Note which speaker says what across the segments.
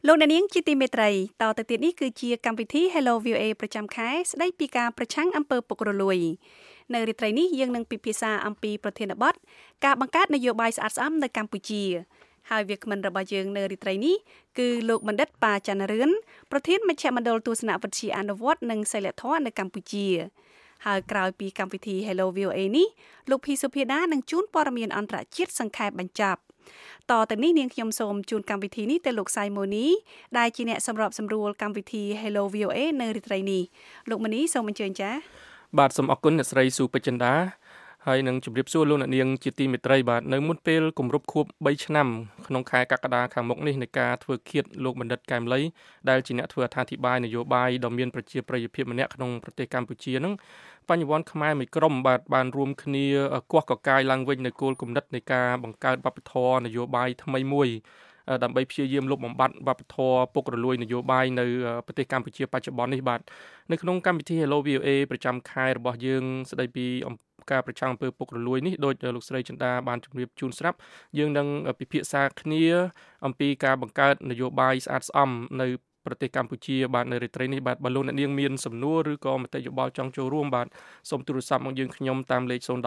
Speaker 1: លោកអ្នកនាងជាទីមេត្រីតទៅទៀតនេះគឺជាកម្មវិធី Hello VOA ប្រចាំខែស្ដីពីការប្រឆាំងអំពើពុករលួយនៅរាត្រីនេះយើងនឹងពិភាក្សាអំពីប្រធានបទការបង្កើតនយោបាយស្អាតស្អំនៅកម្ពុជាហើយវាគ្មិនរបស់យើងនៅរាត្រីនេះគឺលោកបណ្ឌិតប៉ាច័ន្ទរឿនប្រធានមជ្ឈមណ្ឌលទស្សនវិជ្ជាអនុវត្តនិងសីលធម៌នៅកម្ពុជាហើយក្រោយពីកម្មវិធី Hello VOA នេះលោកភីសុភាដានឹងជួនព័ត៌មានអន្តរជាតិសង្ខេបបញ្ចប់តទៅនេះនាងខ្ញុំសូមជូនកម្មវិធីនេះទៅលោកសៃម៉ូនីដែលជាអ្នកសម្របសម្រួលកម្មវិធី Hello VOA នៅរាត្រីនេះលោកម៉ូនីសូមអញ្ជើញចា៎
Speaker 2: បាទសូមអរគុណអ្នកស្រីស៊ូពេជ្រចិន្តាហើយនឹងជម្រាបសួរលោកអ្នកនាងជាទីមេត្រីបាទនៅមុនពេលគម្រប់ខួប3ឆ្នាំក្នុងខែកក្កដាខាងមុខនេះនៃការធ្វើឃាតលោកបណ្ឌិតកែមលីដែលជាអ្នកធ្វើអត្ថាធិប្បាយនយោបាយដ៏មានប្រជាប្រិយភាពម្នាក់ក្នុងប្រទេសកម្ពុជានឹងបញ្ញវន្តខ្មែរមួយក្រុមបាទបានរួមគ្នាគោះកកាយឡើងវិញនៅគោលគំនិតនៃការបង្កើតវប្បធម៌នយោបាយថ្មីមួយដើម្បីព្យាយាមលុបបំបាត់វប្បធម៌ពុករលួយនយោបាយនៅប្រទេសកម្ពុជាបច្ចុប្បន្ននេះបាទនៅក្នុងកម្មវិធី Hello VOA ប្រចាំខែរបស់យើងស្ដីពីការប្រឆាំងអំពើពុករលួយនេះដោយលោកស្រីចិន្តាបានជម្រាបជូនស្រាប់យើងនឹងពិភាក្សាគ្នាអំពីការបង្កើតនយោបាយស្អាតស្អំនៅប្រទេសកម្ពុជាបាទនៅរាត្រីនេះបាទបើលោកអ្នកនាងមានសំណួរឬក៏មតិយោបល់ចង់ចូលរួមបាទសូមទូរស័ព្ទមកយើងខ្ញុំតាមលេខ012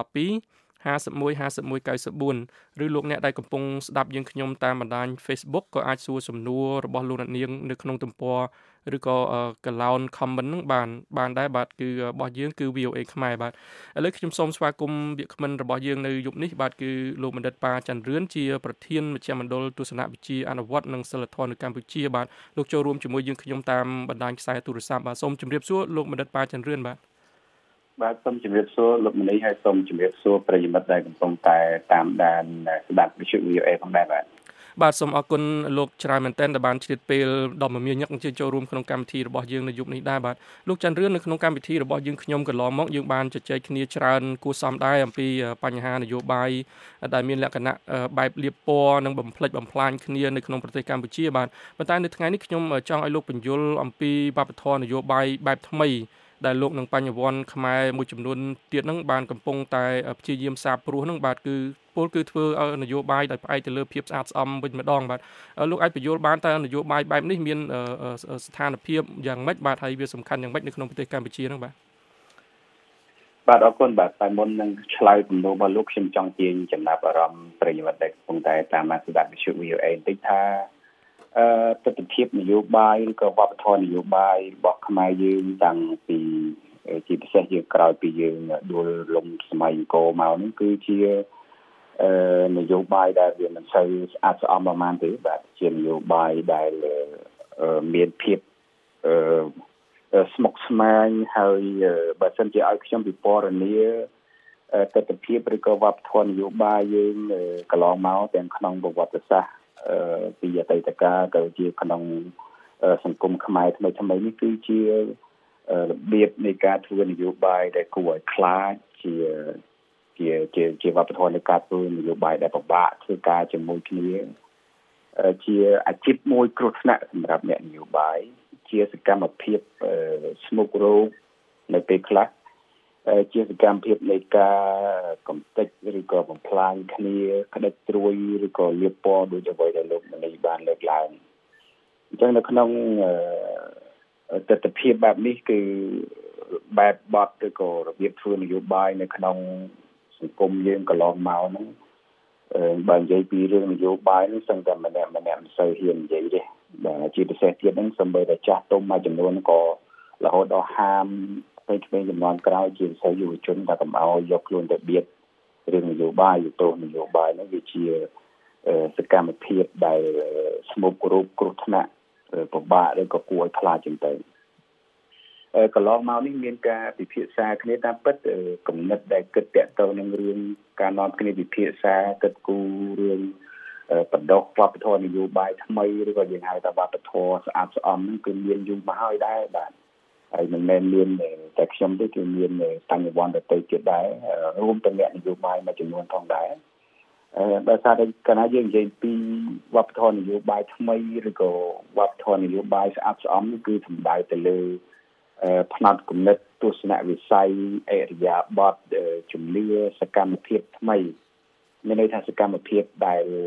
Speaker 2: 51 51 94ឬលោកអ្នកដែលកំពុងស្ដាប់យើងខ្ញុំតាមបណ្ដាញ Facebook ក៏អាចសួរសំណួររបស់លោកអ្នកនាងនៅក្នុងទំព័រឬក៏កឡោន comment ហ្នឹងបានដែរបាទគឺរបស់យើងគឺ VOA ខ្មែរបាទឥឡូវខ្ញុំសូមស្វាគមន៍វាគ្មិនរបស់យើងនៅយប់នេះបាទគឺលោកបណ្ឌិតប៉ាច័ន្ទរឿនជាប្រធានមជ្ឈមណ្ឌលទស្សនវិជ្ជាអនុវត្តនិងសិលធម៌នៅកម្ពុជាបាទលោកចូលរួមជាមួយយើងខ្ញុំតាមបណ្ដាញខ្សែទូរស័ព្ទបាទសូមជម្រាបសួរលោកបណ្ឌិតប៉ាច័ន្ទរឿន
Speaker 3: បាទសូមជម្រាបសួរលោកមនីហើយសូមជម្រាបសួរប្រិយមិត្តដែលកំពុងតែតាមដានស្ដាប់វិទ្យុ VOA ផងដែរ
Speaker 2: បាទសូមអរគុណលោកច្រើនមែនទែនដែលបានឆ្លៀតពេលដ៏មមាញឹកអញ្ជើញចូលរួមក្នុងកម្មវិធីរបស់យើងនៅយប់នេះដែរបាទលោកច័ន្ទរឿននៅក្នុងកម្មវិធីរបស់យើងខ្ញុំកន្លងមកយើងបានជជែកគ្នាច្រើនគួរសមដែរអំពីបញ្ហានយោបាយដែលមានលក្ខណៈបែបលៀបពណ៌និងបំផ្លិចបំផ្លាញគ្នានៅក្នុងប្រទេសកម្ពុជាបាទប៉ុន្តែនៅថ្ងៃនេះខ្ញុំចង់ឲ្យលោកបញ្យល់អំពីវប្បធម៌នយោបាយបែបថ្មីដែលលោកនឹងបញ្ញវន្តខ្មែរមួយចំនួនទៀតហ្នឹងបានកំពុងតែព្យាយាមសាបព្រោះហ្នឹងបាទគឺពលគឺធ្វើឲ្យនយោបាយដោយផ្អែកទៅលើភាពស្អាតស្អំវិញម្ដងបាទលោកអាចបញ្យល់បានតើនយោបាយបែបនេះមានស្ថានភាពយ៉ាងម៉េចបាទហើយវាសំខាន់យ៉ាងម៉េចនៅក្នុងប្រទេសកម្ពុជាហ្នឹង
Speaker 3: បាទអរគុណបាទតែមុននឹងឆ្លើយសំណួររបស់លោកខ្ញុំចង់ទាញចំណាប់អារម្មណ៍ប្រិយមិត្តដែលកំពុងតែតាមដានស្ដាប់វិទ្យុ VOA បន្តិចថាទស្សនវិជ្ជានយោបាយឬក៏វប្បធម៌នយោបាយរបស់ខ្មែរយើងតាំងពីជាពិសេសយើងក្រោយពីយើងដួលលំសម័យអង្គរមកនេះគឺជានយោបាយដែលវាមិនសូវស្អាតស្អំប្រហែលទេបាទជានយោបាយដែលមានភាពស្មុគស្មាញហើយបើសិនជាឲ្យខ្ញុំពិពណ៌នាទស្សនវិជ្ជាឬក៏វប្បធម៌នយោបាយយើងកន្លងមកទាំងក្នុងប្រវត្តិសាស្ត្រពីអតីតកាលក៏ជាក្នុងសង្គមខ្មែរថ្មីនេះគឺជារបៀបនៃការធ្វើនយោបាយដែលគួរឲ្យខ្លាចជាវប្បធម៌នៃការធ្វើនយោបាយដែលពិបាកធ្វើការជាមួយគ្នាជាអាជីពមួយគ្រោះថ្នាក់សម្រាប់អ្នកនយោបាយជាសកម្មភាពស្មុគរោគនៅពេលខ្លះជាសកម្មភាពនៃការកំទេចឬក៏បំផ្លាញគ្នាក្តិចត្រួយឬក៏លៀបពណ៌ដោយអ្វីដែលលោកមនីបានលើកឡើងអញ្ចឹងនៅក្នុងទស្សនវិជ្ជាបែបនេះគឺបែបបទឬក៏របៀបធ្វើនយោបាយនៅក្នុងសង្គមយើងកន្លងមកហ្នឹងបើនិយាយពីរឿងនយោបាយនេះសឹងតែម្នាក់មិនសូវហ៊ាននិយាយទេបាទជាពិសេសទៀតហ្នឹងសូម្បីតែចាស់ទុំមួយចំនួនក៏រហូតដល់ហាមពេលចំនួនក្រោយជាពិសេសយុវជនថាកុំឲ្យយកខ្លួនទៅបៀតរឿងនយោបាយយុទ្ធនយោបាយហ្នឹងវាជាសកម្មភាពដែលស្មុគរោគគ្រោះថ្នាក់ពិបាកឬក៏គួរឲ្យខ្លាចចឹងទៅកន្លងមកនេះមានការពិភាក្សាគ្នាតាមពិតគំនិតដែលគិតតាក់ទងនឹងរឿងការនាំគ្នាពិភាក្សាគិតគូររឿងបណ្ដុះវប្បធម៌នយោបាយថ្មីឬក៏យើងហៅថាវប្បធម៌ស្អាតស្អំហ្នឹងគឺមានយូរមកហើយដែរបាទហើយមិនមែនមានតែខ្ញុំទេគឺមានបញ្ញវន្តដទៃទៀតដែររួមទាំងអ្នកនយោបាយមួយចំនួនផងដែរដោយសារតែកាលណាយើងនិយាយពីវប្បធម៌នយោបាយថ្មីឬក៏វប្បធម៌នយោបាយស្អាតស្អំនេះគឺសំដៅទៅលើផ្នត់គំនិតទស្សនវិស័យអរិយាប័ត្រជំនឿសកម្មភាពថ្មីមានន័យថាសកម្មភាពដែល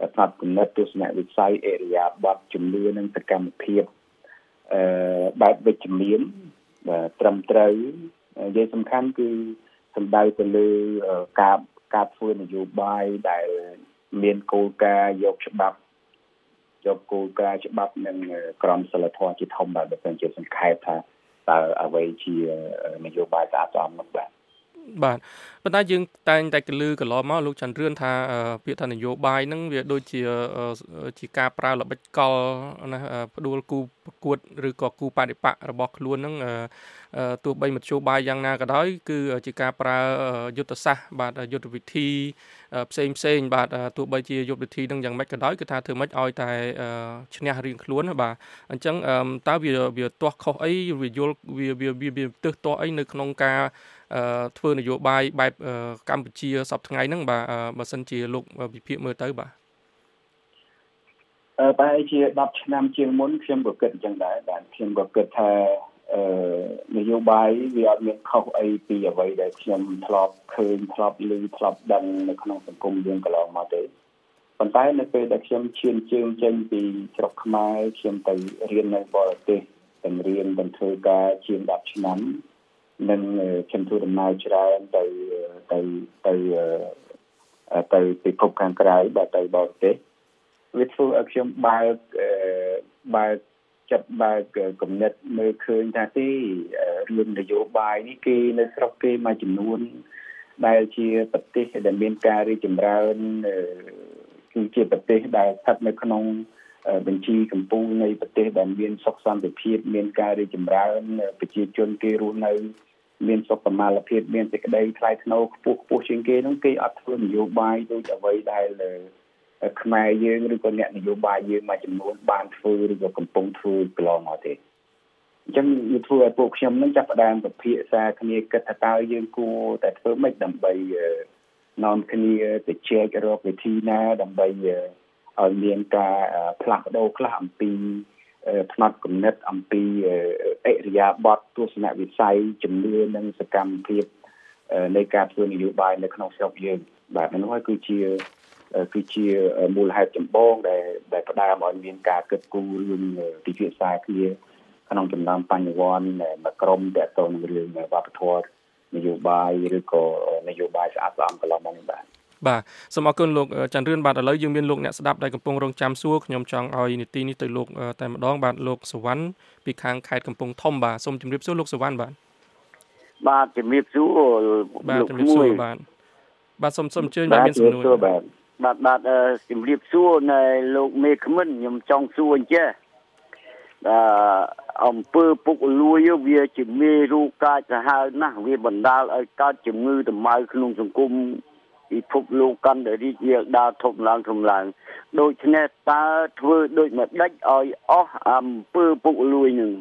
Speaker 3: ផ្នែកគំនិតទស្សនវិស័យអរិយាប័ត្រជំនឿនិងសកម្មភាពបែបវិជ្ជមានត្រឹមត្រូវនិយាយសំខាន់គឺសំដៅទៅលើការធ្វើនយោបាយដែលមានគោលការណ៍យកគោលការណ៍ច្បាប់និងក្រមសីលធម៌ជាធំបាទបើមិនជាសង្ខេបថាតើអ្វីជានយោបាយស្អាតស្អំនោះបាទ
Speaker 2: ប៉ុន្តែយើងតែងតែកន្លងមកលោកច័ន្ទរឿនថាពាក្យថានយោបាយហ្នឹងវាដូចជាការប្រើល្បិចកលណាផ្ដួលគូប្រកួតឬក៏គូបដិបករបស់ខ្លួនហ្នឹងទោះបីមធ្យោបាយយ៉ាងណាក៏ដោយគឺជាការប្រើយុទ្ធសាស្ត្របាទយុទ្ធវិធីផ្សេងបាទទោះបីជាយុទ្ធវិធីហ្នឹងយ៉ាងម៉េចក៏ដោយគឺថាធ្វើម៉េចឲ្យតែឈ្នះរៀងខ្លួនបាទអញ្ចឹងតើវាទាស់ខុសអីវាយល់វាទើសទាស់អីនៅក្នុងការធ្វើនយោបាយបែបកម្ពុជាសពថ្ងៃហ្នឹងបាទបើសិនជាលោកវិភាគមើលទៅបាទ
Speaker 3: ប្រហែលជា10ឆ្នាំជាងមុនខ្ញុំក៏គិតអញ្ចឹងដែរបាទខ្ញុំក៏គិតថានយោបាយវាអត់មានខុសអីពីអ្វីដែលខ្ញុំធ្លាប់ឃើញធ្លាប់ឮធ្លាប់ដឹងនៅក្នុងសង្គមយើងកន្លងមកទេប៉ុន្តែនៅពេលដែលខ្ញុំឈានជើងចេញពីស្រុកខ្មែរខ្ញុំទៅរៀននៅបរទេសទាំងរៀនទាំងធ្វើការជាង10ឆ្នាំនិងខ្ញុំធ្វើដំណើរច្រើនទៅពិភពខាងក្រៅបាទទៅបរទេសវាធ្វើឲ្យខ្ញុំបើកចិត្តបើកគំនិតមើលឃើញថាទីរឿងនយោបាយនេះគេនៅស្រុកគេមួយចំនួនដែលជាប្រទេសដែលមានការរីកចម្រើនគឺជាប្រទេសដែលស្ថិតនៅក្នុងបញ្ជីកម្ពុជានៃប្រទេសដែលមានសុខសន្តិភាពមានការរីកចម្រើនប្រជាជនគេរស់នៅមានសុខុមាលភាពមានសេចក្តីថ្លៃថ្នូរខ្ពស់ជាងគេនោះគេអត់ធ្វើនយោបាយដូចអ្វីដែលខ្មែរយើងឬក៏អ្នកនយោបាយយើងមួយចំនួនបានធ្វើឬក៏កំពុងធ្វើកន្លងមកទេអញ្ចឹងវាធ្វើឲ្យពួកខ្ញុំនឹងចាប់ផ្ដើមពិភាក្សាគ្នាគិតថាតើយើងគួរតែធ្វើម៉េចដើម្បីនាំគ្នាទៅជែករកវិធីណាដើម្បីឲ្យមានការផ្លាស់ប្ដូរខ្លះអំពីផ្នែកគំនិតអំពីអរិយាប័ត្រទស្សនវិស័យជំនឿនិងសកម្មភាពនៃការធ្វើនយោបាយនៅក្នុងស្រុកយើងបាទនោះហើយគឺជាមូលហេតុចម្បងដែលផ្ដើមឲ្យមានការគិតគូររឿងពិភាក្សាគ្នាក្នុងចំណោមបញ្ញវន្តមួយក្រុមទាក់ទងនឹងរឿងវប្បធម៌នយោបាយឬក៏នយោបាយស្អាតស្អំកន្លងមកនេះ
Speaker 2: បាទសូមអរគុណលោកច័ន្ទរឿនបាទឥឡូវយើងមានលោកអ្នកស្ដាប់ដែលកំពុងរងចាំសួរខ្ញុំចង់ឲ្យនីតិនេះទៅលោកតែម្ដងបាទលោកសវណ្ណពីខាងខេត្តកំពង់ធំបាទសូមជម្រាបសួរលោកសវណ្ណ
Speaker 4: បាទជំរាបសួរ
Speaker 2: លោកជំរាបសួរបាទសូមអញ្ជើញបាទមានសំណួរ
Speaker 4: បាទជំរាបសួរនៅលោកមេឃមិនខ្ញុំចង់សួរអញ្ចេះអំពើពុករលួយវាជាមេរោគកាចសាហាវណាស់វាបណ្ដាលឲ្យកើតជំងឺដំបៅក្នុងសង្គមពិភពលោកកាន់តែរីករាលដាលធំឡើងដូច្នេះតើធ្វើដូចម្ដេចឲ្យអស់អំពើពុករលួយនឹង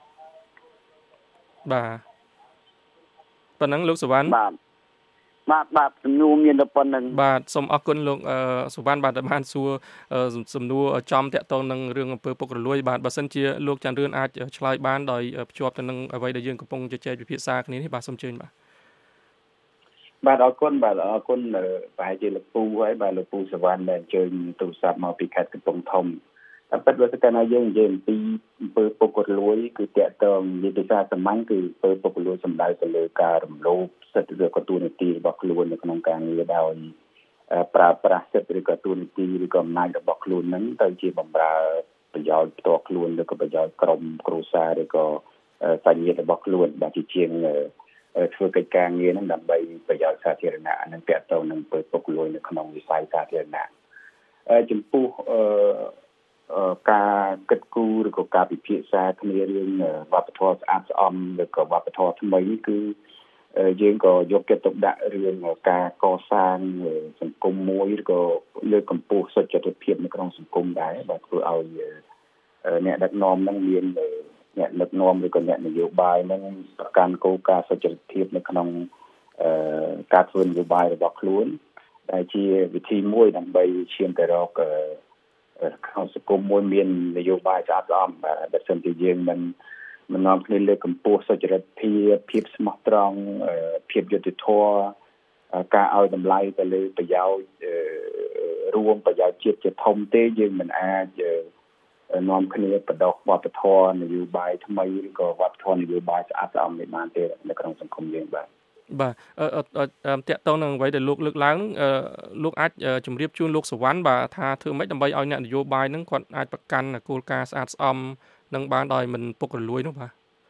Speaker 2: បាទប៉ុណ្ណឹងលោកសវណ្ណ
Speaker 4: បាទសំណួរមានតែប៉ុណ្្នឹង
Speaker 2: បាទសូមអរគុណលោកសុវណ្ណបាទដែលបានសួរសំណួរចំតាក់ទងនឹងរឿងអំពើពុករលួយបាទបើសិនជាលោកច័ន្ទរឿនអាចឆ្លើយបានដោយភ្ជាប់ទៅនឹងអ្វីដែលយើងកំពុងជជែកពិភាក្សាគ្នានេះបាទសូមអញ្ជើញ
Speaker 3: បាទអរគុណប្រហែលជាលោកពូហើយបាទលោកពូសវណ្ណដែលអញ្ជើញទូរស័ព្ទមកពីខេត្តកំពង់ធំតែពិតបើសិនណាយើងនិយាយអំពីអំពើពុករលួយគឺតាក់ទងនិយាយភាសាសាមញ្ញគឺអំពើពុករលួយសំដៅទៅលើការរំលោភសិទ្ធិឬក៏ទូនាទីរបស់ខ្លួននៅក្នុងការងារដោយប្រើប្រាស់សិទ្ធិឬក៏ទូនាទីឬក៏អំណាចរបស់ខ្លួនហ្នឹងទៅជាបម្រើប្រយោជន៍ផ្ទាល់ខ្លួនឬក៏ប្រយោជន៍ក្រុមគ្រួសារឬក៏សាច់ញាតិរបស់ខ្លួនបាទជាជាងធ្វើកិច្ចការងារហ្នឹងដើម្បីប្រយោជន៍សាធារណៈនិងតាក់ទងនឹងអំពើពុករលួយនៅក្នុងវិស័យសាធារណៈចំពោះការគិតគូរឬក៏ការពិភាក្សាគ្នារឿងវប្បធម៌ស្អាតស្អំឬក៏វប្បធម៌ថ្មីគឺយើងក៏យកចិត្តទុកដាក់រឿងការកសាងសង្គមមួយឬក៏លើកកម្ពស់សុចរិតភាពនៅក្នុងសង្គមដែរបាទធ្វើឲ្យអ្នកដឹកនាំនឹងមានអ្នកដឹកនាំឬក៏អ្នកនយោបាយនឹងប្រកាន់គោលការណ៍សុចរិតភាពនៅក្នុងការធ្វើនយោបាយរបស់ខ្លួនដែលជាវិធីមួយដើម្បីឈានទៅរកក្នុងសង្គមមួយមាននយោបាយស្អាតស្អំបាទបើសិនជាយើងមិននាំគ្នាលើកកម្ពស់សុចរិតភាពស្មោះត្រង់ភាពយុត្តិធម៌ការឲ្យតម្លៃទៅលើប្រយោជន៍រួមប្រយោជន៍ជាតិជាធំទេយើងមិនអាចនាំគ្នាបដោះវប្បធម៌នយោបាយថ្មីឬក៏វប្បធម៌នយោបាយស្អាតស្អំនេះបានទេនៅក្នុងសង្គមយើងបាទ
Speaker 2: តកតងនឹងអ្វីដែលលោកលើកឡើងលោកអាចជម្រាបជូនលោកសវណ្ណបាទថាធ្វើម៉េចដើម្បីឲ្យអ្នកនយោបាយហ្នឹងគាត់អាចប្រកាន់គោលការណ៍ស្អាតស្អំនឹងបានដោយមិនពុករលួយនោះបាទ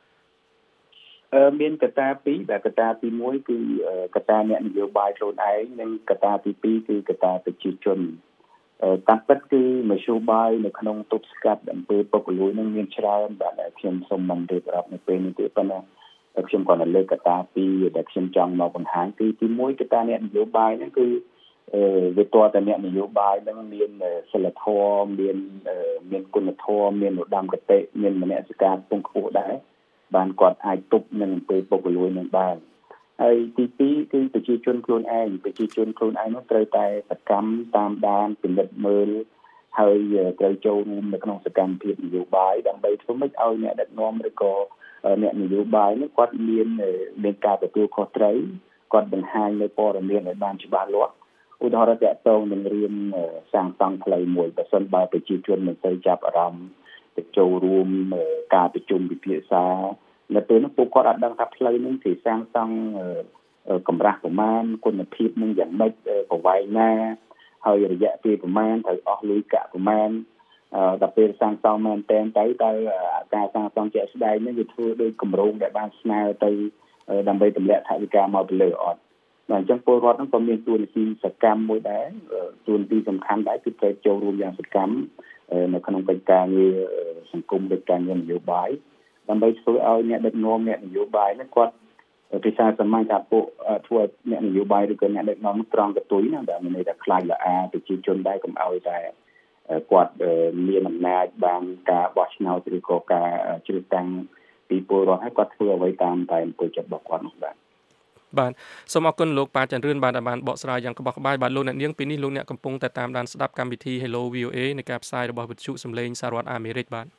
Speaker 3: មានកត្តាពីរបាទកត្តាទី1គឺកត្តាអ្នកនយោបាយខ្លួនឯងនិងកត្តាទី2គឺកត្តាប្រជាជនតាមពិតគឺមធ្យោបាយនៅក្នុងទប់ស្កាត់អំពើពុករលួយនឹងមានច្រើនបាទខ្ញុំសូមមិនរៀបរាប់នៅពេលនេះទេប៉ុន្តែខ្ញុំក៏នៅលើកត្តាពីរដែលខ្ញុំចង់មកបង្ហាញគឺទី1កត្តាអ្នកនយោបាយហ្នឹងគឺវាតើតអ្នកនយោបាយនឹងមានសិលធម៌មានគុណធម៌មានឧត្តមគតិមានមនសិការខ្ពង់ខ្ពស់ដែរបានគាត់អាចទប់នឹងអំពើពុករលួយនឹងបានហើយទី2គឺប្រជាជនខ្លួនឯងនោះត្រូវតែសកម្មតាមដានពិនិត្យមើលហើយត្រូវចូលរួមនៅក្នុងសកម្មភាពនយោបាយដើម្បីធ្វើម៉េចឲ្យអ្នកដឹកនាំឬក៏អ្នកនយោបាយនោះគាត់មានការទទួលខុសត្រូវគាត់បង្ហាញនៅព័ត៌មានឲ្យបានច្បាស់លាស់ឧទាហរណ៍តកតងនឹងរឿងសាងសង់ផ្លូវមួយបើសិនបើប្រជាជនមិនទៅចាប់អារម្មណ៍ទៅចូលរួមការប្រជុំពិភាក្សានៅពេលនោះពួកគាត់អាចដឹងថាផ្លូវនេះគេសាងសង់កម្រាស់ប្រមាណគុណភាពនឹងយ៉ាងម៉េចប្រវែងណាហើយរយៈពេលប្រមាណត្រូវអស់លុយកាក់ប្រមាណដល់ពេលសាងសង់មែនតែនទៅការសាងសង់ជាក់ស្ដែងនេះវាធ្វើដោយគម្រោងដែលបានស្នើទៅដើម្បីទម្លាក់ថវិកាមកទៅលើអត់បាទអញ្ចឹងពលរដ្ឋហ្នឹងក៏មានតួនាទីសកម្មមួយដែរតួនាទីសំខាន់ដែរគឺត្រូវចូលរួមយ៉ាងសកម្មនៅក្នុងកិច្ចការងារសង្គមកិច្ចការងារនយោបាយដើម្បីធ្វើឲ្យអ្នកដឹកនាំអ្នកនយោបាយហ្នឹងគាត់ភាសាសាមញ្ញថាពួកធ្វើឲ្យអ្នកនយោបាយឬក៏អ្នកដឹកនាំត្រង់កតុយណាដែលមានន័យថាខ្លាចល្អប្រជាជនដែរកុំឲ្យតែគាត់មានអំណាចបានការបោះឆ្នោតឬក៏ការជ្រើសតាំងពីពលរដ្ឋឲ្យគាត់ធ្វើអ្វីតាមតែអំពើចិត្តរបស់គាត់នោះ
Speaker 2: បាទសូមអរគុណលោកប៉ាចន្ទរឿនបានបកស្រាយយ៉ាងក្បោះក្បាយបាទលោកអ្នកនាងពេលនេះលោកអ្នកកំពុងតែតាមដានស្ដាប់កម្មវិធី Hello VOA នៃការផ្សាយរបស់វិទ្យុសំឡេងសហរដ្ឋអាមេរិកបាទ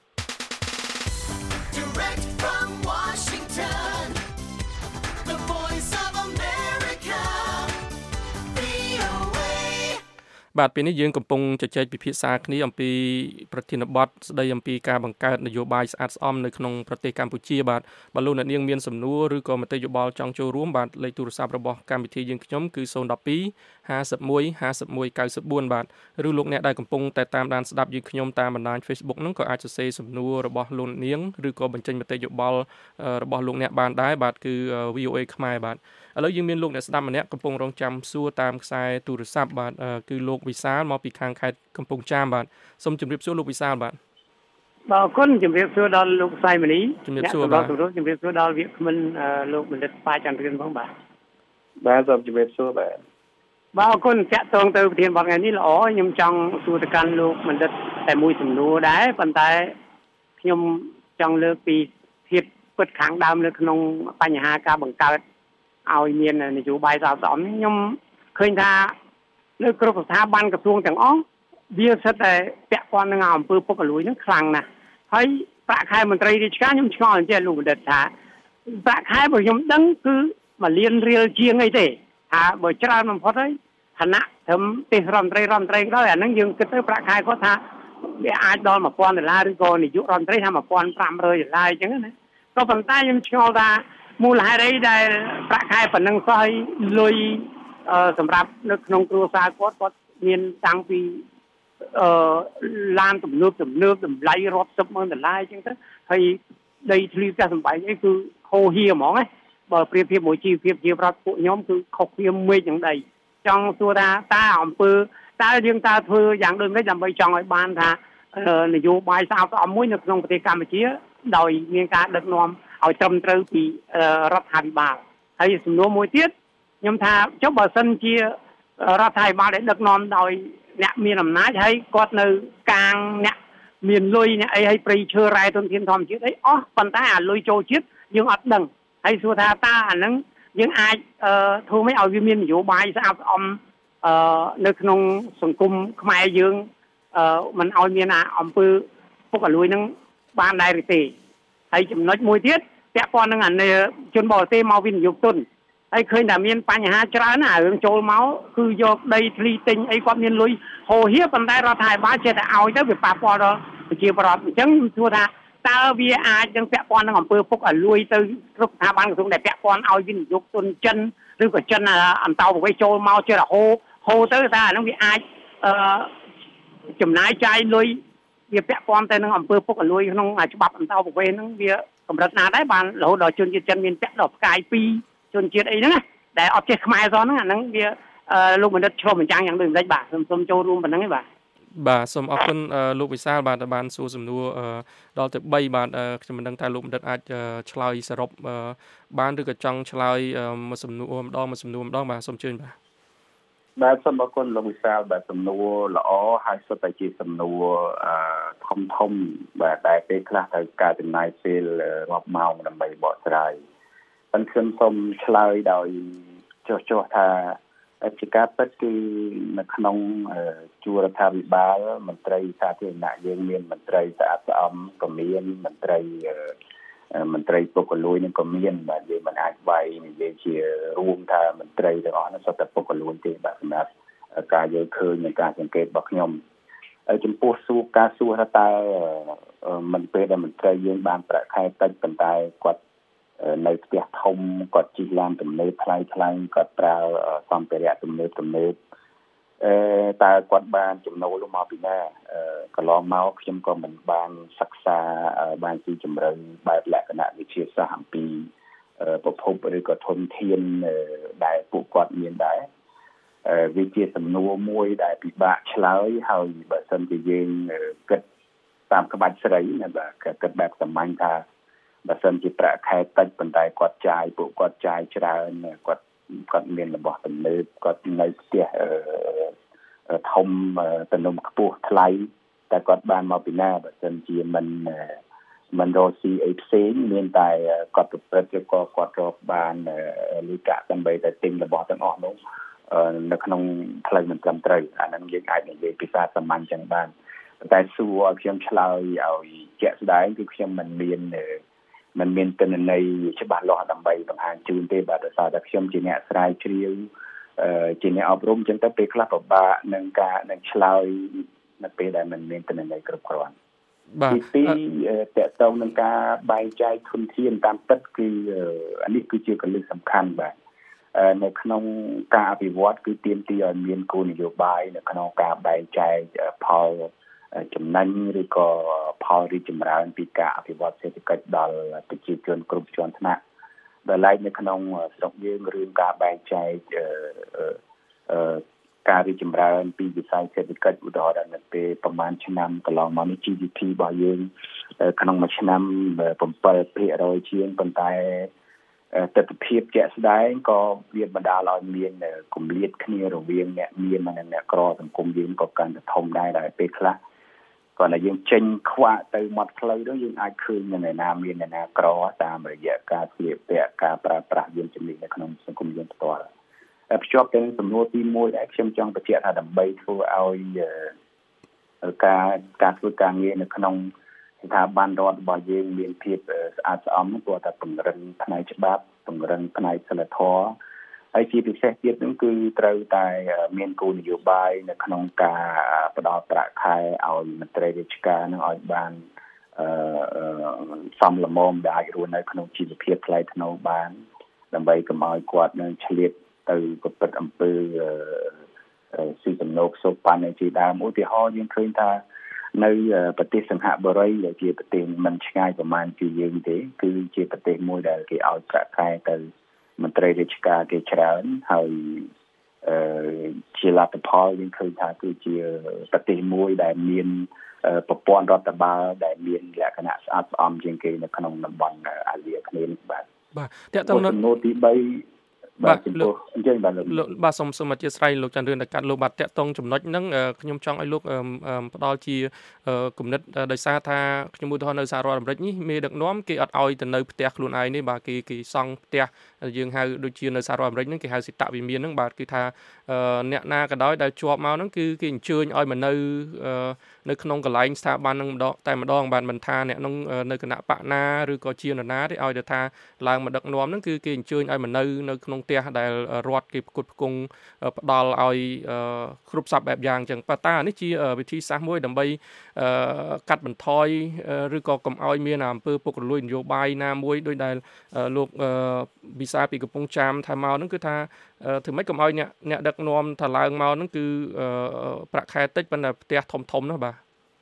Speaker 2: បាទពេលនេះយើងកំពុងជជែកពិភាក្សាគ្នាអំពីប្រធានបទស្ដីអំពីការបង្កើតនយោបាយស្អាតស្អំនៅក្នុងប្រទេសកម្ពុជាបាទបើលោកអ្នកនាងមានសំណួរឬក៏មតិយោបល់ចង់ចូលរួមបាទលេខទូរស័ព្ទរបស់កម្មវិធីយើងខ្ញុំគឺ012 51 51 94បាទឬលោកអ្នកដែលកំពុងតែតាមដានស្ដាប់យើងខ្ញុំតាមបណ្ដាញ Facebook ហ្នឹងក៏អាចសរសេរសំណួររបស់លោកនាងឬក៏បញ្ចេញមតិយោបល់របស់លោកអ្នកបានដែរបាទគឺ VOA ខ្មែរបាទឥឡូវយើងមានលោកអ្នកស្ដាប់ម្នាក់កំពុងរងចាំសួរតាមខ្សែទូរស័ព្ទបាទគឺលោកវិសាលមកពីខាងខេត្តកំពង់ចាមបាទសូមជម្រាបសួរលោកវិសាលបាទ
Speaker 5: បាទអរគុណជម្រាបសួរដល់លោកសៃមនី
Speaker 2: ជម្រាបសួរបាទ
Speaker 5: ជម្រាបសួរដល់វាគ្មិនលោកបណ្ឌិតប៉ាចន្ទរឿនផងបាទ
Speaker 3: សូមជម្រាបសួរបាទ
Speaker 5: អរគុណចាក់តងទៅប្រធានបទថ្ងៃនេះល្អខ្ញុំចង់សួរទៅកាន់លោកបណ្ឌិតតែមួយសំណួរដែរប៉ុន្តែខ្ញុំចង់លើកពីភាពពិតខាងដើមនៅក្នុងបញ្ហាការបង្កើតឲ្យមាននយោបាយស្អាតស្អំខ្ញុំឃើញថានៅគ្រប់ស្ថាប័នក្រសួងទាំងអស់វាសិតតែពាក់ព័ន្ធនឹងអំពើពុករលួយនឹងខ្លាំងណាស់ហើយប្រាក់ខែមន្ត្រីរាជការខ្ញុំឆ្ងល់ចេះលោកបណ្ឌិតថាប្រាក់ខែរបស់ខ្ញុំដឹងគឺ1លានរៀលជាងអីទេថាបើច្រើនបំផុតហើយឋានៈត្រឹមទេសរដ្ឋមន្ត្រីក៏ដោយអាហ្នឹងយើងគិតទៅប្រាក់ខែគាត់ថាវាអាចដល់$1000ឬក៏នាយករដ្ឋមន្ត្រីថា$1500អញ្ចឹងណាក៏ប៉ុន្តែខ្ញុំឆ្ងល់ថាមូលហេតុអីដែលប្រាក់ខែប៉ុណ្ណឹងសោះឲ្យលុយសម្រាប់នៅក្នុងគ្រួសារគាត់មានតាំងពីឡានទំនើបតម្លៃរាប់សិបម៉ឺន$អញ្ចឹងទៅហើយដីធ្លីផ្ទះសម្បែងអីគឺហូរហៀហ្មងណាបើប្រៀបធៀបមួយជីវភាពជាប្រដ្ឋពួកខ្ញុំគឺខុសគ្នាមេឃនឹងដីចង់សួរថាតើអំពើតើយើងតើធ្វើយ៉ាងដូចម្តេចដើម្បីចង់ឲ្យបានថានយោបាយស្អាតស្អំមួយនៅក្នុងប្រទេសកម្ពុជាដោយមានការដឹកនាំឲ្យត្រឹមត្រូវពីរដ្ឋាភិបាលហើយសំណួរមួយទៀតខ្ញុំថាចុះបើសិនជារដ្ឋាភិបាលដែលដឹកនាំដោយអ្នកមានអំណាចហើយគាត់នៅកាងអ្នកមានលុយអ្នកអីឲ្យព្រៃឈើរ៉ែទុនធានធម្មជាតិអីអស់ប៉ុន្តែអាលុយចូលជាតិយើងអត់ដឹងហើយសួរថាតើអាហ្នឹងយើងអាចធ្វើម៉េចឲ្យវាមាននយោបាយស្អាតស្អំនៅក្នុងសង្គមខ្មែរយើងមិនឲ្យមានអំពើពុករលួយហ្នឹងបានដែរទេហើយចំណុចមួយទៀតពាក់ព័ន្ធនឹងជនបរទេសមកវិនិយោគទុនហើយឃើញតែមានបញ្ហាច្រើនណារឿងចូលមកគឺយកដីធ្លីទិញអីគាត់មានលុយហូរហៀប៉ុន្តែរដ្ឋាភិបាលចេះតែឲ្យទៅវាប៉ះពាល់ដល់ប្រជាពលរដ្ឋអញ្ចឹងខ្ញុំសួរថាតើវាអាចនឹងពាក់ព័ន្ធនឹងអំពើពុកឲ្យលួយទៅគ្រប់ស្ថាប័នក្រសួងដែលពាក់ព័ន្ធឲ្យវិនិយោគទុនចិនឬក៏ចិនអន្តោប្រវេសន៍ចូលមកចេះតែហូរទៅថាអានោះវាអាចចំណាយចាយលុយវាពាក់ព័ន្ធទៅនឹងអំពើពុកឲ្យលួយក្នុងច្បាប់អន្តោប្រវេសន៍ហ្នឹងវាកម្រិតណាដែរបានរហូតដល់ជនជាតិចិនមានពាក់ដល់ផ្កាយ2ជនជាតិអីហ្នឹងណាដែលអត់ចេះខ្មែរសោះហ្នឹងអាហ្នឹងវាលោកបណ្ឌិតឆ្លុះបញ្ចាំងយ៉ាងដូចម្ដេចបាទសូមចូលរួមប៉ុណ្្នឹងឯងបាទ
Speaker 2: សូមអរគុណលោកវិសាលបាទបានសួរសំណួរដល់ទៅ3បាទខ្ញុំមិនដឹងថាលោកបណ្ឌិតអាចឆ្លើយសរុបបានឬក៏ចង់ឆ្លើយមួយសំណួរម្ដងបាទសូមជឿន
Speaker 3: បាទសូមអរគុណលោកវិសាលបាទសំណួរល្អហើយសុទ្ធតែជាសំណួរធំបាទដែលពេលខ្លះត្រូវការចំណាយពេលរាប់ម៉ោងដើម្បីបកស្រាយប៉ុន្តែខ្ញុំសូមឆ្លើយដោយចោះថាជាការពិតគឺនៅក្នុងជួររដ្ឋាភិបាលមន្ត្រីសាធារណៈយើងមានមន្ត្រីស្អាតស្អំក៏មានមន្ត្រីពុករលួយនឹងក៏មានបាទយើងមិនអាចវាយនិយាយជារួមថាមន្ត្រីទាំងអស់នោះសុទ្ធតែពុករលួយទេបាទសម្រាប់ការយល់ឃើញនិងការសង្កេតរបស់ខ្ញុំចំពោះការសួរថាតើមិនពេលដែលមន្ត្រីយើងបានប្រាក់ខែតិចប៉ុន្តែគាត់នៅផ្ទះធំគាត់ជិះឡានទំនើបថ្លៃគាត់ប្រើសម្ភារៈទំនើបតើគាត់បានចំណូលមកពីណាកន្លងមកខ្ញុំក៏មិនបានសិក្សាបានទីជម្រៅបែបលក្ខណៈវិទ្យាសាស្ត្រអំពីប្រភពឬក៏ធនធានដែលពួកគាត់មានដែរវាជាសំណួរមួយដែលពិបាកឆ្លើយហើយបើសិនជាយើងគិតតាមក្បាច់ស្រីណាបាទគិតបែបសាមញ្ញថាបើសិនជាប្រាក់ខែតិចប៉ុន្តែពួកគាត់ចាយច្រើនគាត់មានរបស់ទំនើបគាត់នៅផ្ទះធំទំនំខ្ពស់ថ្លៃតែគាត់បានមកពីណាបើសិនជាមិនរកស៊ីអីផ្សេងមានតែគាត់ប្រព្រឹត្តឬក៏គាត់រកបានលុយកាក់ដើម្បីតែទិញរបស់ទាំងអស់នោះនៅក្នុងផ្លូវមិនត្រឹមត្រូវអាហ្នឹងយើងអាចនិយាយពីសារសាមញ្ញចឹងបានតែសួរឲ្យខ្ញុំឆ្លើយឲ្យជាក់ស្ដែងគឺខ្ញុំមិនមានទិន្នន័យច្បាស់លាស់ដើម្បីបង្ហាញជូនទេបាទដោយសារតែខ្ញុំជាអ្នកស្រាវជ្រាវជាអ្នកអប់រំចឹងទៅពេលខ្លះពិបាកនឹងឆ្លើយនៅពេលដែលមិនមានទិន្នន័យគ្រប់គ្រាន់
Speaker 2: បាទ
Speaker 3: ទីតកតងនឹងការបែងចែកធនធានតាមពិតគឺអានេះគឺជាគន្លឹះសំខាន់បាទនៅក្នុងការអភិវឌ្ឍគឺទាមទារឲ្យមានគោលនយោបាយនៅក្នុងការបែងចែកផលចំណេញឬក៏ផលរីកចម្រើនពីការអភិវឌ្ឍសេដ្ឋកិច្ចដល់ប្រជាជនគ្រប់ជាន់ថ្នាក់ដែលឡែកនៅក្នុងស្រុកយើងរឿងការបែងចែកការរីកចម្រើនពីវិស័យសេដ្ឋកិច្ចឧទាហរណ៍នៅពេលប្រហែលឆ្នាំកន្លងមកនេះ GDP របស់យើងក្នុងមួយឆ្នាំ7% ជាងប៉ុន្តែទស្សនវិជ្ជាជាក់ស្ដែងក៏វាបណ្ដាលឲ្យមានគម្លាតគ្នារវាងអ្នកមាននិងអ្នកក្រសង្គមយើងក៏កាន់តែធំដែរដែលពេលខ្លះគាត់តែយើងចេញខ្វាក់ទៅមាត់ផ្លូវនោះយើងអាចឃើញនៅណាមានអ្នកណាក្រតាមរយៈការស្លៀកពាក់ការប្រើប្រាស់យានជំនិះនៅក្នុងសង្គមយើងផ្ទាល់ភ្ជាប់ទៅនឹងសំណួរទី1ដែរខ្ញុំចង់បញ្ជាក់ថាដើម្បីធ្វើឲ្យការធ្វើការងារនៅក្នុងស្ថាប័នរដ្ឋរបស់យើងមានភាពស្អាតស្អំព្រោះតែពង្រឹងផ្នែកច្បាប់ពង្រឹងផ្នែកសិលធម៌ហើយជាពិសេសទៀតនោះគឺត្រូវតែមានគោលនយោបាយនៅក្នុងការផ្ដល់ប្រាក់ខែឲ្យមន្ត្រីរាជការនឹងឲ្យបានសមល្មមដែលអាចរស់នៅក្នុងជីវភាពថ្លៃថ្នូរបានដើម្បីកុំឲ្យគាត់នឹងឆ្លៀតទៅប្រព្រឹត្តអំពើស៊ីសំណូកសូប៉ាន់ជាដើមឧទាហរណ៍យើងឃើញថានៅប្រទេសសិង្ហបុរីដែលជាប្រទេសមិនឆ្ងាយប្រមាណពីយើងទេគឺជាប្រទេសមួយដែលគេឲ្យប្រាក់ខែទៅមន្ត្រីរាជការគេច្រើនហើយជាលទ្ធផលយើងឃើញថាគឺជាប្រទេសមួយដែលមានប្រព័ន្ធរដ្ឋបាលដែលមានលក្ខណៈស្អាតស្អំជាងគេនៅក្នុងតំបន់អាស៊ីអាគ្នេយ៍នេះបាទ
Speaker 2: តើតើសំណួរ
Speaker 3: ទី3បាទលោកអញ្ចឹងបាទ
Speaker 2: បាទសូមអធិស្ឋានលោកច័ន្ទរឿនតែកាត់លោកបាទតកតងចំណុចហ្នឹងខ្ញុំចង់ឲ្យលោកផ្ដល់ជាគំនិតដោយសារថាខ្ញុំឧទាហរណ៍នៅសហរដ្ឋអាមេរិកនេះមេដឹកនាំគេអត់ឲ្យទៅនៅផ្ទះខ្លួនឯងនេះបាទគេសង់ផ្ទះយើងហៅដូចជានៅសហរដ្ឋអាមេរិកហ្នឹងគេហៅសិតវិមានហ្នឹងបាទគឺថាអ្នកណាក៏ដោយដែលជាប់មកហ្នឹងគឺគេអញ្ជើញឲ្យមកនៅក្នុងកន្លែងស្ថាប័នហ្នឹងតែម្ដងបាទមិនថាអ្នកនោះនៅគណៈបកណាឬក៏ជានរណាទេឲ្យតែថាឡើងមកដឹកនាំហ្នឹងគឺគេអញ្ជើញឲ្យមកនៅក្នុងផ្ទះដែលរដ្ឋគេផ្គត់ផ្គង់ផ្ដល់ឲ្យគ្រប់សពបែបយ៉ាងអញ្ចឹងប៉ុន្តែនេះជាវិធីសាស្ត្រមួយដើម្បីកាត់បន្ថយឬក៏កុំឲ្យមានអំពើពុករលួយនយោបាយណាមួយដោយដែលលោកវិសាពីកំពង់ចាមថាមកហ្នឹងគឺថាធ្វើម៉េចកុំឲ្យអ្នកដឹកនាំថាឡើងមកហ្នឹងគឺប្រាក់ខែតិចប៉ុន្តែផ្ទះធំណាបាទ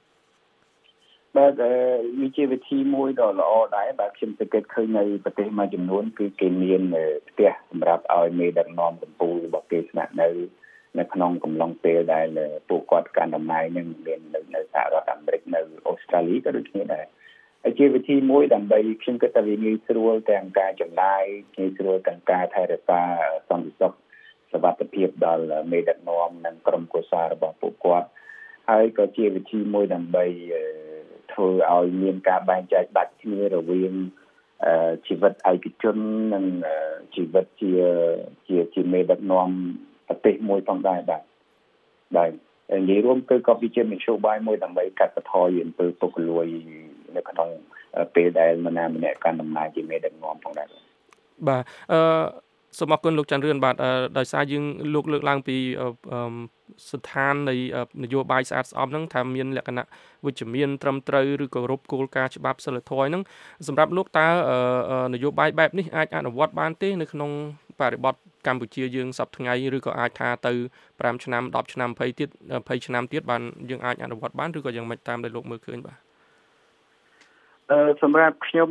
Speaker 3: វាជាវិធីមួយដ៏ល្អដែរបាទខ្ញុំសង្កេតឃើញនៅប្រទេសមួយចំនួនគឺគេមានផ្ទះសម្រាប់ឲ្យមេដឹកនាំកម្ពុជារបស់គេស្នាក់នៅក្នុងកំឡុងពេលដែលពួកគាត់កាន់តំណែងនឹងមាននៅសហរដ្ឋអាមេរិកនៅអូស្ត្រាលីក៏ដូចគ្នាដែរហើយជាវិធីមួយដើម្បីខ្ញុំគិតថាវាងាយស្រួលទាំងការចំណាយងាយស្រួលទាំងការថែរក្សាសន្តិសុខសុវត្ថិភាពដល់មេដឹកនាំនិងក្រុមគ្រួសាររបស់ពួកគាត់ហើយក៏ជាវិធីមួយដើម្បីធ្វើឲ្យមានការបែងចែកដាច់គ្នារវាងជីវិតឯកជននិងជីវិតជាមេដឹកនាំប្រទេសមួយផងដែរបាទនិយាយរួមគឺក៏វាជាមធ្យោបាយមួយដើម្បីកាត់បន្ថយអំពើពុករលួយនៅក្នុងពេលដែលម្នាក់កាន់តំណែងជាមេដឹកនាំផងដែរ
Speaker 2: បាទសូមអរគុណលោកច័ន្ទរឿនបាទដោយសារយើងលើកឡើងពីស្ថាននៃនយោបាយស្អាតស្អំហ្នឹងថាមានលក្ខណៈវិជ្ជមានត្រឹមត្រូវឬក៏គោរពគោលការណ៍ច្បាប់សិលធម៌ហ្នឹងសម្រាប់លោកតើនយោបាយបែបនេះអាចអនុវត្តបានទេនៅក្នុងបរិបទកម្ពុជាយើងសប្តាហ៍ថ្ងៃឬក៏អាចថាទៅ5ឆ្នាំ10ឆ្នាំ20ឆ្នាំទៀតបានយើងអាចអនុវត្តបានឬក៏យ៉ាងម៉េចតាមដែលលោកមើលឃើញបាទ
Speaker 3: សម្រាប់ខ្ញុំ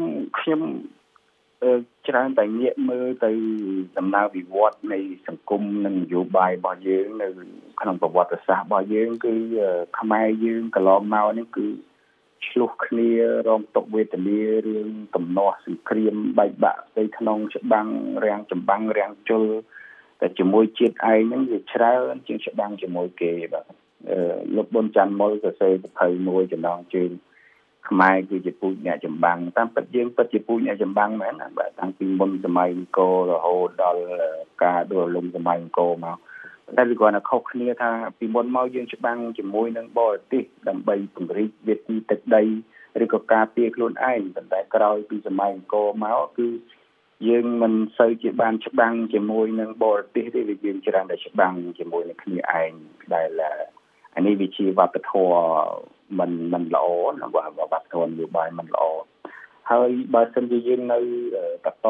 Speaker 3: ច្រើនតែងាកមើលទៅដំណើរវិវត្តនៃសង្គមនិងនយោបាយរបស់យើងនៅក្នុងប្រវត្តិសាស្ត្ររបស់យើងគឺខ្មែរយើងកន្លងមកនេះគឺឆ្លោះគ្នារងទុក្ខវេទនារឿងទំនាស់សង្គ្រាមបែកបាក់ផ្ទៃក្នុងច្បាំងរាំងចម្បាំងរាំងជលតែជាមួយជាតិឯងហ្នឹងវាច្រើនជាងច្បាំងជាមួយគេបាទលោកប៊ុនច័ន្ទមុលសរសេរសភៅមួយចំណងជើងខ្មែរគឺជាពូជអ្នកចម្បាំងតាមពិតយើងពិតជាពូជអ្នកចម្បាំងមែនណាបាទតាំងពីមុនសម័យអង្គររហូតដល់ការដួលរំលំសម័យអង្គរមកតែវាគាត់នៅខុសគ្នាថាពីមុនមកយើងច្បាំងជាមួយនឹងបរទេសដើម្បីពង្រីកវេទីទឹកដីឬក៏ការពារខ្លួនឯងប៉ុន្តែក្រោយពីសម័យអង្គរមកគឺយើងមិនសូវជាបានច្បាំងជាមួយនឹងបរទេសទេវាយើងច្រើនតែច្បាំងជាមួយនឹងគ្នាឯងដែលអានេះវាជាវប្បធម៌មិនល្អណាវប្បធម៌នយោបាយមិនល្អហើយបើសិនជាយើងនៅបន្ត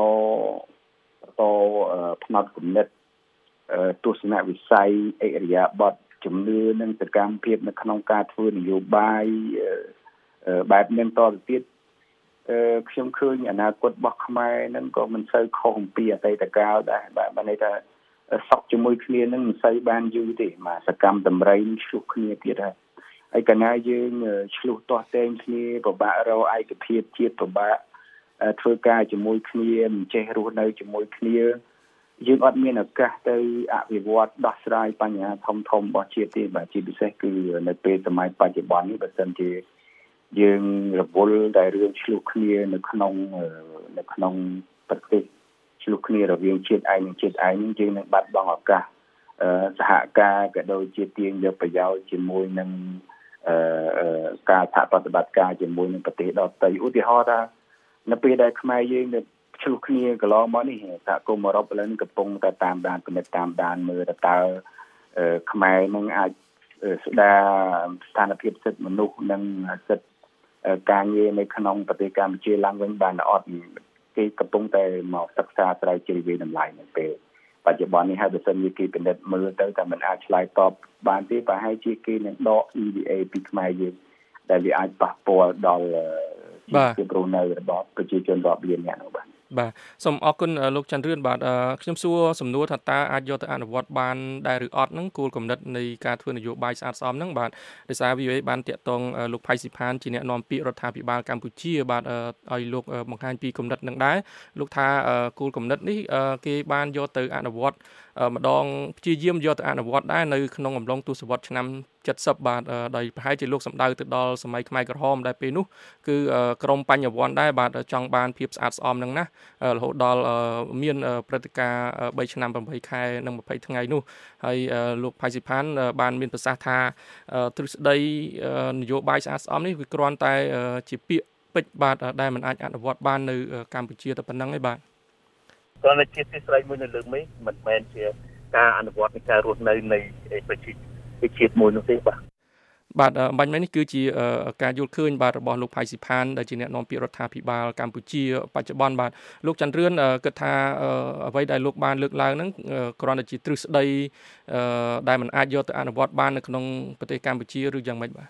Speaker 3: ផ្នត់គំនិតទស្សនវិស័យអិរិយាបថជំនឿនិងសកម្មភាពនៅក្នុងការធ្វើនយោបាយបែបនេះតទៅទៀតខ្ញុំឃើញអនាគតរបស់ខ្មែរនឹងក៏មិនសូវខុសអំពីអតីតកាលដែរបាទបានន័យថាសក់ជាមួយគ្នានឹងមិនសូវបានយូរទេមកសកម្មតម្រៃឆ្លោះគ្នាទៀតហើយកណាយើងឆ្លោះទាស់តែងគ្នាពិបាករកឯកភាពជាតិពិបាកធ្វើការជាមួយគ្នាមិនចេះរស់នៅជាមួយគ្នាយើងអត់មានឱកាសទៅអភិវឌ្ឍដោះស្រាយបញ្ហាធំរបស់ជាតិទេបាទជាពិសេសគឺនៅពេលសម័យបច្ចុប្បន្ននេះបើសិនជាយើងរវល់តែរឿងឆ្លោះគ្នានៅក្នុងប្រទេសឆ្លោះគ្នារវាងជាតិឯងនិងជាតិឯងយើងនឹងបាត់បង់ឱកាសសហការក៏ដូចជាទាញយកប្រយោជន៍ជាមួយនឹងការសហប្រតិបត្តិការជាមួយនឹងប្រទេសដទៃឧទាហរណ៍ថានៅពេលដែលខ្មែរយើងឆ្លោះគ្នាកន្លងមកនេះសហគមន៍អឺរ៉ុបឥឡូវនេះកំពុងតែតាមដានពិនិត្យតាមដានមើលតើខ្មែរនឹងអាចស្ដារស្ថានភាពសិទ្ធិមនុស្សនិងសិទ្ធិការងារនៅក្នុងប្រទេសកម្ពុជាឡើងវិញបានអត់គេកំពុងតែមកសិក្សាស្រាវជ្រាវវិតម្លៃនៅពេលបច្ចុប្បន្ននេះហើយបើសិនជាគេពិនិត្យមើលទៅតែមិនអាចឆ្លើយតបបានទេប្រហែលជាគេនឹងដក EVA ពីខ្មែរយើងដែលវាអាចប៉ះពាល់ដល់ជីវភាពរស់នៅរបស់ប្រជាជនរាប់លានអ្នកនោះ
Speaker 2: បាទសូមអរគុណលោកច័ន្ទរឿនបាទខ្ញុំសួរសំណួរថាតើអាចយកទៅអនុវត្តបានដែរឬអត់ហ្នឹងគោលគំនិតនៃការធ្វើនយោបាយស្អាតស្អំហ្នឹងបាទដោយសារ VOA បានតាក់ទងលោកផៃស៊ីផានជាអ្នកនាំពាក្យរដ្ឋាភិបាលកម្ពុជាបាទឲ្យលោកបង្ហាញពីគំនិតហ្នឹងដែរលោកថាគោលគំនិតនេះគេបានយកទៅអនុវត្តម្ដងព្យាយាមយកទៅអនុវត្តដែរនៅក្នុងអំឡុងទសវត្សរ៍ឆ្នាំ70បាទដោយប្រហែលជាលោកសម្ដៅទៅដល់សម័យខ្មែរក្រហមដែលពេលនោះគឺក្រមបញ្ញវន្តដែរបាទចង់បានភាពស្អាតស្អំហ្នឹងណារហូតដល់មានព្រឹត្តិការណ៍3ឆ្នាំ8ខែនិង20ថ្ងៃនោះហើយលោកផៃស៊ីផានបានមានប្រសាសន៍ថាទ្រឹស្ដីនយោបាយស្អាតស្អំនេះវាគ្រាន់តែជាពាក្យពេចន៍បាទដែលមិនអាចអនុវត្តបាននៅកម្ពុជាតែប៉ុណ្្នឹងទេបាទ
Speaker 6: គាត់នៅជាទីស្រ័យមួយនៅលើកនេះមិនមែនជាការអនុវត្តនៃការរស់នៅនៃប្រជាជាតិមួយនោះទេបាទ
Speaker 2: បាញ់មិញនេះគឺជាការយល់ឃើញបាទរបស់លោកផៃស៊ីផានដែលជាអ្នកនាំពាក្យរដ្ឋាភិបាលកម្ពុជាបច្ចុប្បន្នបាទលោកច័ន្ទរឿនគិតថាអ្វីដែលលោកបានលើកឡើងហ្នឹងគ្រាន់តែជាទ្រឹស្ដីដែលមិនអាចយកទៅអនុវត្តបាននៅក្នុងប្រទេសកម្ពុជាឬយ៉ាងម៉េចបាទ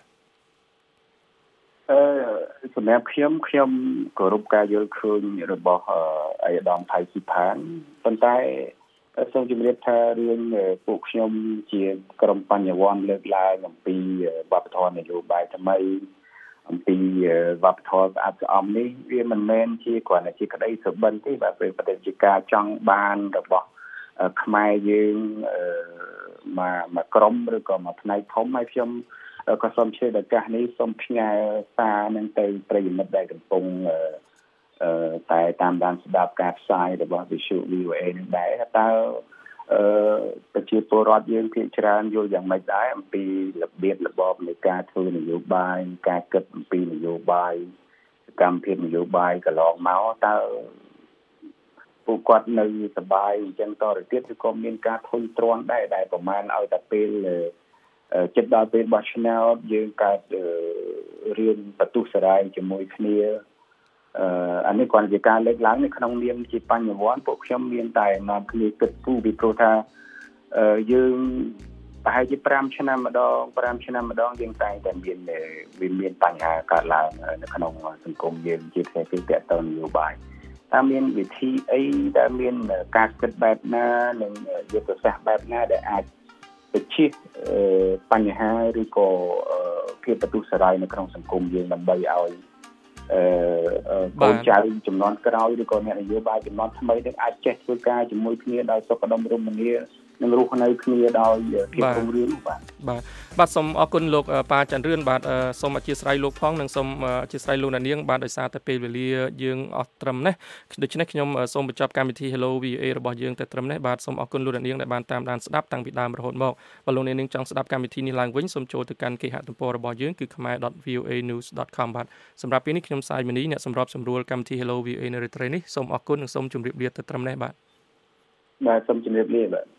Speaker 3: សម្រាប់ខ្ញុំគោរពការយល់ឃើញរបស់អាយដាមផៃស៊ីផានប៉ុន្តែសូមជម្រាបថារឿងពួកខ្ញុំជាក្រុមបញ្ញវន្តលើកឡើងអំពីវប្បធម៌នយោបាយថ្មីអំពីវប្បធម៌ស្អាតស្អំនេះវាមិនមែនជាគ្រាន់តែជាក្តីសុបិនទេបាទវាប្រតិជាការចង់បានរបស់ខ្មែរយើងមកក្រុមឬក៏មកផ្នែកធំហើយខ្ញុំក៏សូមជឿដល់ឱកាសនេះសូមផ្ញើសារនឹងទៅប្រិយមិត្តដែលកំពុងតែតាមដានស្ដាប់ការផ្សាយរបស់វិទ្យុ VOA នឹងដែរតើប្រជាពលរដ្ឋយើងភាគច្រើនយល់យ៉ាងម៉េចដែរអំពីរបៀបរបបនៃការធ្វើនយោបាយការគិតអំពីនយោបាយសកម្មភាពនយោបាយកន្លងមកតើពួកគាត់នៅសប្បាយអញ្ចឹងតទៅទៀតឬក៏មានការធុញទ្រាន់ដែរដែលប្រមាណឲ្យតែពេលចិត្តដល់ពេលបោះឆ្នោតយើងកើតរឿងបន្ទុះសារាយជាមួយគ្នាអានេះគាត់ជាការលើកឡើងនៅក្នុងនាមជាបញ្ញវន្តពួកខ្ញុំមានតែនាំគ្នាគិតគូរពីព្រោះថាយើងប្រហែលជា5ឆ្នាំម្ដងយើងតែងតែមានបញ្ហាកើតឡើងនៅក្នុងសង្គមយើងជាផ្សេងពីតទៅនយោបាយតើមានវិធីអីដែលមានការគិតបែបណានិងយុទ្ធសាស្ត្របែបណាដែលអាចបញ្ជៀសបញ្ហាឬក៏ភាពបន្ទុះសារាយនៅក្នុងសង្គមយើងដើម្បីឲ្យកូនចៅចំនួនក្រោយឬក៏អ្នកនយោបាយចំនួនថ្មីនឹងអាចចេះធ្វើការជាមួយគ្នាដោយសុខដុមរមនានិងរស់នៅគ្នាដោយភាពរុងរឿង
Speaker 2: បាទសូមអរគុណលោកប៉ាច័ន្ទរឿនបាទសូមអធិស្ឋានលោកផងនិងសូមអធិស្ឋានលោកអ្នកនាងបាទដោយសារតែពេលវេលាយើងអស់ត្រឹមនេះដូច្នេះខ្ញុំសូមបញ្ចប់កម្មវិធី Hello VOA របស់យើងតែត្រឹមនេះបាទសូមអរគុណលោកអ្នកនាងដែលបានតាមដានស្ដាប់តាំងពីដើមរហូតមកបើលោកអ្នកនាងចង់ស្ដាប់កម្មវិធីនេះឡើងវិញសូមចូលទៅកាន់គេហទំព័ររបស់យើងគឺ khmer.voanews.com បាទសម្រាប់ពេលនេះខ្ញុំសាយមនីអ្នកសម្របសម្រួលកម្មវិធី Hello VOA នៅរាត្រីនេះសូមអរគុណនិងសូមជម្រាបលាទៅត្រឹមនេះបាទ
Speaker 3: សូមជម្រាបលាបាទ